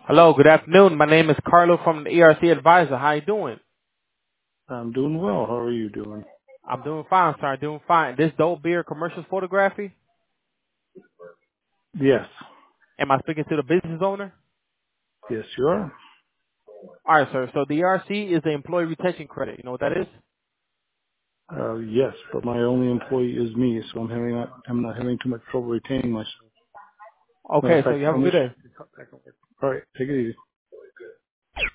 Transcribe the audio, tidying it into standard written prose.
Hello, good afternoon. My name is Carlo from the ERC Advisor. How you doing? I'm doing well. How are you doing? I'm doing fine, sir. Doing fine. This Dope Beer commercial photography? Yes. Am I speaking to the business owner? Yes, you are. All right, sir. So the ERC is the employee retention credit. You know what that is? Yes, but my only employee is me, so I'm not having too much trouble retaining myself. Matter of Okay, so fact, you have I'll a make good day. sure to cut back on work. All right, take it easy.